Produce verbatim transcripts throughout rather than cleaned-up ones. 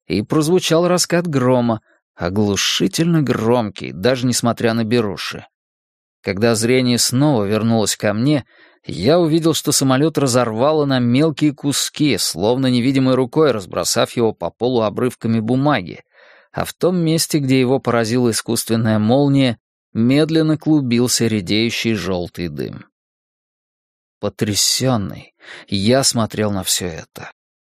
и прозвучал раскат грома, оглушительно громкий, даже несмотря на беруши. Когда зрение снова вернулось ко мне, я увидел, что самолет разорвало на мелкие куски, словно невидимой рукой разбросав его по полу обрывками бумаги, а в том месте, где его поразила искусственная молния, медленно клубился редеющий желтый дым. Потрясенный, я смотрел на все это.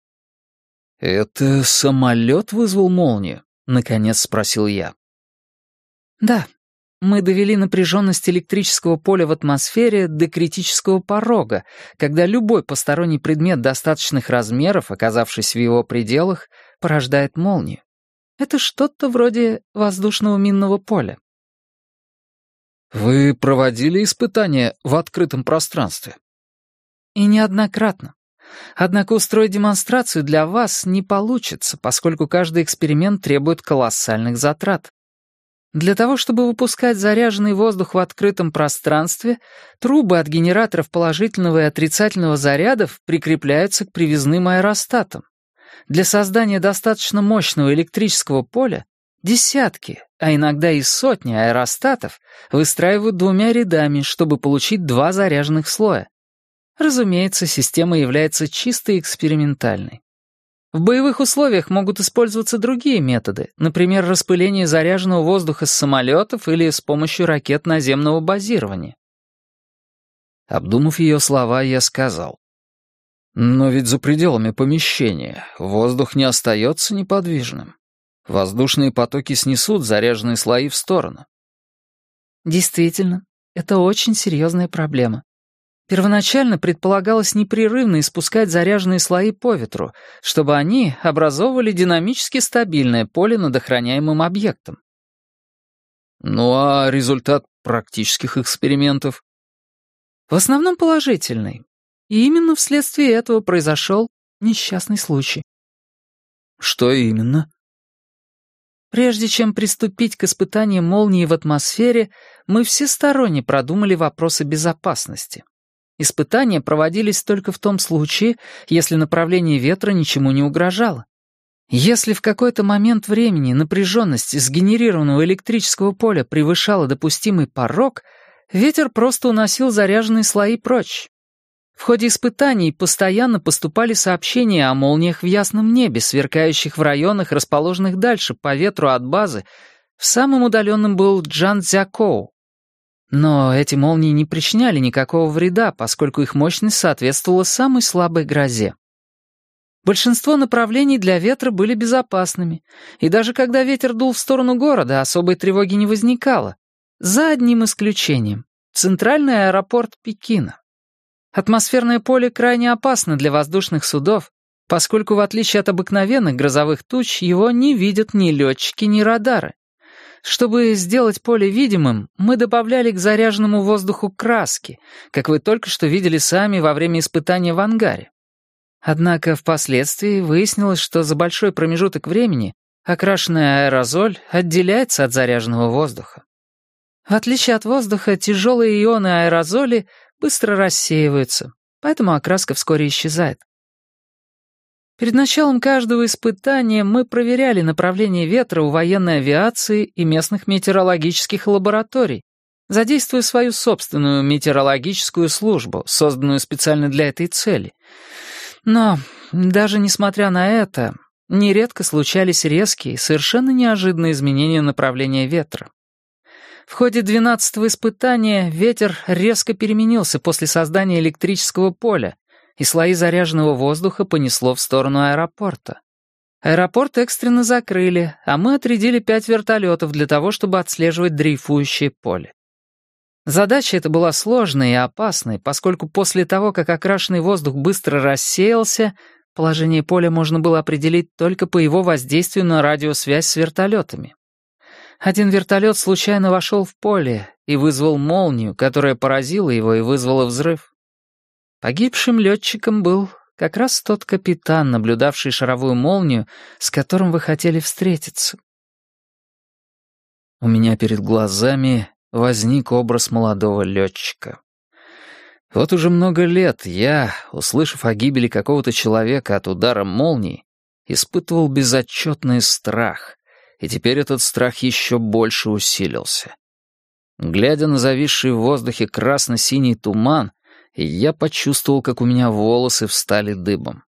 «Это самолет вызвал молнию?» — наконец спросил я. «Да, мы довели напряженность электрического поля в атмосфере до критического порога, когда любой посторонний предмет достаточных размеров, оказавшись в его пределах, порождает молнию. Это что-то вроде воздушного минного поля». «Вы проводили испытания в открытом пространстве?» «И неоднократно. Однако устроить демонстрацию для вас не получится, поскольку каждый эксперимент требует колоссальных затрат. Для того, чтобы выпускать заряженный воздух в открытом пространстве, трубы от генераторов положительного и отрицательного зарядов прикрепляются к привязным аэростатам. Для создания достаточно мощного электрического поля десятки, а иногда и сотни аэростатов выстраивают двумя рядами, чтобы получить два заряженных слоя. Разумеется, система является чисто экспериментальной. В боевых условиях могут использоваться другие методы, например, распыление заряженного воздуха с самолетов или с помощью ракет наземного базирования. Обдумав ее слова, я сказал: «Но ведь за пределами помещения воздух не остается неподвижным. Воздушные потоки снесут заряженные слои в сторону». Действительно, это очень серьезная проблема. Первоначально предполагалось непрерывно испускать заряженные слои по ветру, чтобы они образовывали динамически стабильное поле над охраняемым объектом. Ну а результат практических экспериментов? В основном положительный. И именно вследствие этого произошел несчастный случай. Что именно? Прежде чем приступить к испытаниям молнии в атмосфере, мы всесторонне продумали вопросы безопасности. Испытания проводились только в том случае, если направление ветра ничему не угрожало. Если в какой-то момент времени напряженность сгенерированного электрического поля превышала допустимый порог, ветер просто уносил заряженные слои прочь. В ходе испытаний постоянно поступали сообщения о молниях в ясном небе, сверкающих в районах, расположенных дальше по ветру от базы. В самом удаленном был Чжанцзякоу. Но эти молнии не причиняли никакого вреда, поскольку их мощность соответствовала самой слабой грозе. Большинство направлений для ветра были безопасными, и даже когда ветер дул в сторону города, особой тревоги не возникало. За одним исключением — центральный аэропорт Пекина. Атмосферное поле крайне опасно для воздушных судов, поскольку, в отличие от обыкновенных грозовых туч, его не видят ни летчики, ни радары. Чтобы сделать поле видимым, мы добавляли к заряженному воздуху краски, как вы только что видели сами во время испытания в ангаре. Однако впоследствии выяснилось, что за большой промежуток времени окрашенный аэрозоль отделяется от заряженного воздуха. В отличие от воздуха, тяжелые ионы аэрозоли быстро рассеиваются, поэтому окраска вскоре исчезает. Перед началом каждого испытания мы проверяли направление ветра у военной авиации и местных метеорологических лабораторий, задействуя свою собственную метеорологическую службу, созданную специально для этой цели. Но даже несмотря на это, нередко случались резкие, совершенно неожиданные изменения направления ветра. В ходе двенадцатого испытания ветер резко переменился после создания электрического поля, и слои заряженного воздуха понесло в сторону аэропорта. Аэропорт экстренно закрыли, а мы отрядили пять вертолетов для того, чтобы отслеживать дрейфующее поле. Задача эта была сложной и опасной, поскольку после того, как окрашенный воздух быстро рассеялся, положение поля можно было определить только по его воздействию на радиосвязь с вертолетами. Один вертолет случайно вошел в поле и вызвал молнию, которая поразила его и вызвала взрыв. Погибшим летчиком был как раз тот капитан, наблюдавший шаровую молнию, с которым вы хотели встретиться. У меня перед глазами возник образ молодого летчика. Вот уже много лет я, услышав о гибели какого-то человека от удара молнии, испытывал безотчетный страх, и теперь этот страх еще больше усилился. Глядя на зависший в воздухе красно-синий туман, я почувствовал, как у меня волосы встали дыбом.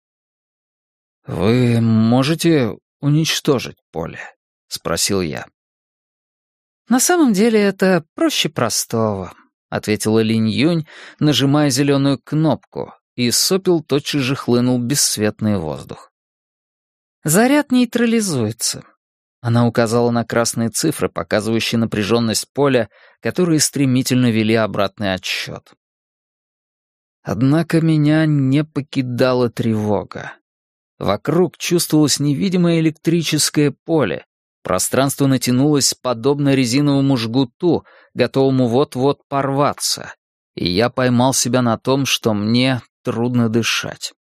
«Вы можете уничтожить поле?» — спросил я. «На самом деле это проще простого», — ответила Линь Юнь, нажимая зеленую кнопку, и из сопел тотчас же хлынул бесцветный воздух. «Заряд нейтрализуется». Она указала на красные цифры, показывающие напряженность поля, которые стремительно вели обратный отсчет. Однако меня не покидала тревога. Вокруг чувствовалось невидимое электрическое поле. Пространство натянулось подобно резиновому жгуту, готовому вот-вот порваться, и я поймал себя на том, что мне трудно дышать.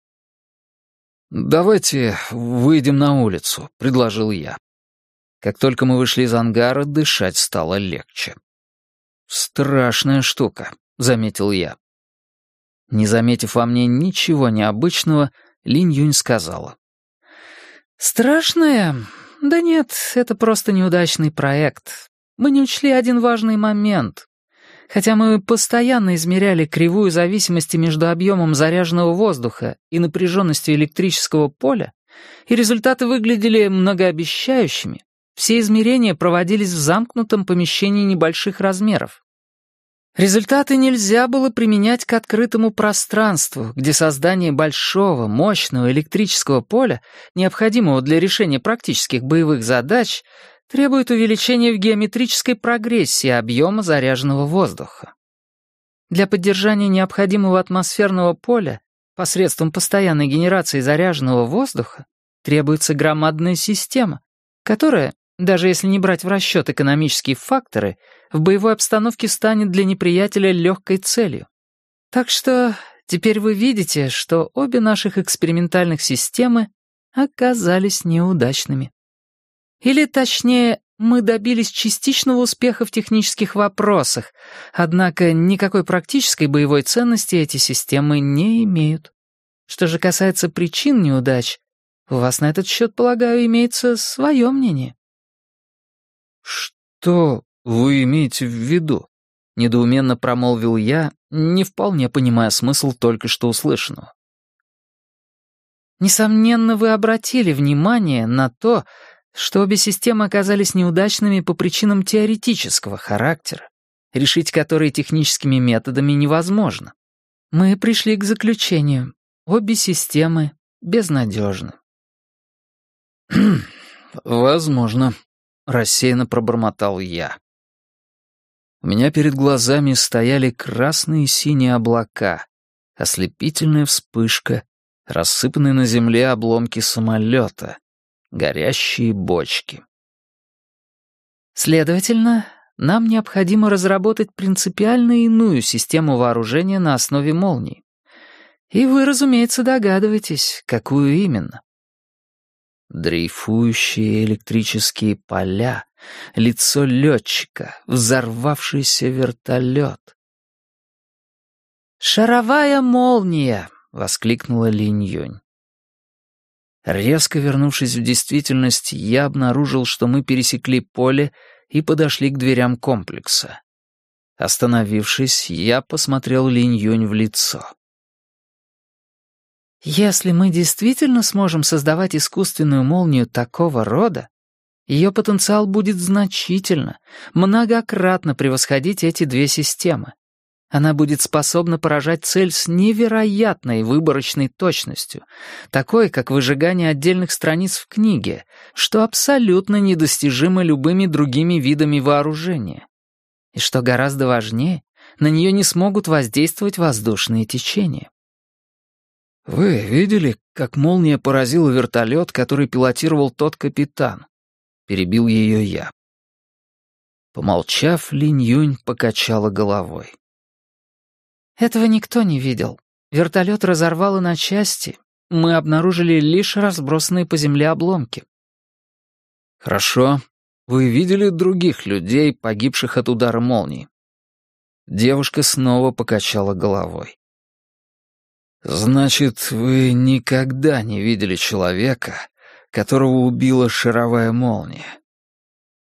«Давайте выйдем на улицу», — предложил я. Как только мы вышли из ангара, дышать стало легче. «Страшная штука», — заметил я. Не заметив во мне ничего необычного, Линь Юнь сказала. «Страшная? Да нет, это просто неудачный проект. Мы не учли один важный момент. Хотя мы постоянно измеряли кривую зависимости между объемом заряженного воздуха и напряженностью электрического поля, и результаты выглядели многообещающими, все измерения проводились в замкнутом помещении небольших размеров. Результаты нельзя было применять к открытому пространству, где создание большого, мощного электрического поля, необходимого для решения практических боевых задач, требует увеличения в геометрической прогрессии объема заряженного воздуха. Для поддержания необходимого атмосферного поля посредством постоянной генерации заряженного воздуха требуется громадная система, которая, даже если не брать в расчет экономические факторы, в боевой обстановке станет для неприятеля легкой целью. Так что теперь вы видите, что обе наших экспериментальных системы оказались неудачными. Или, точнее, мы добились частичного успеха в технических вопросах, однако никакой практической боевой ценности эти системы не имеют. Что же касается причин неудач, у вас на этот счет, полагаю, имеется свое мнение. «Что вы имеете в виду?» — недоуменно промолвил я, не вполне понимая смысл только что услышанного. «Несомненно, вы обратили внимание на то, что обе системы оказались неудачными по причинам теоретического характера, решить которые техническими методами невозможно. Мы пришли к заключению: обе системы безнадежны». «Возможно», — рассеянно пробормотал я. У меня перед глазами стояли красные и синие облака, ослепительная вспышка, рассыпанные на земле обломки самолета, горящие бочки. Следовательно, нам необходимо разработать принципиально иную систему вооружения на основе молний. И вы, разумеется, догадываетесь, какую именно. Дрейфующие электрические поля, лицо летчика, взорвавшийся вертолет. «Шаровая молния!» — воскликнула Линь Юнь. Резко вернувшись в действительность, я обнаружил, что мы пересекли поле и подошли к дверям комплекса. Остановившись, я посмотрел Линь Юнь в лицо. «Если мы действительно сможем создавать искусственную молнию такого рода, ее потенциал будет значительно, многократно превосходить эти две системы. Она будет способна поражать цель с невероятной выборочной точностью, такой, как выжигание отдельных страниц в книге, что абсолютно недостижимо любыми другими видами вооружения. И что гораздо важнее, на нее не смогут воздействовать воздушные течения. «Вы видели, как молния поразила вертолет, который пилотировал тот капитан?» — перебил ее я. Помолчав, Линь Юнь покачала головой. «Этого никто не видел. Вертолет разорвало на части. Мы обнаружили лишь разбросанные по земле обломки». «Хорошо. Вы видели других людей, погибших от удара молнии?» Девушка снова покачала головой. «Значит, вы никогда не видели человека, которого убила шаровая молния?»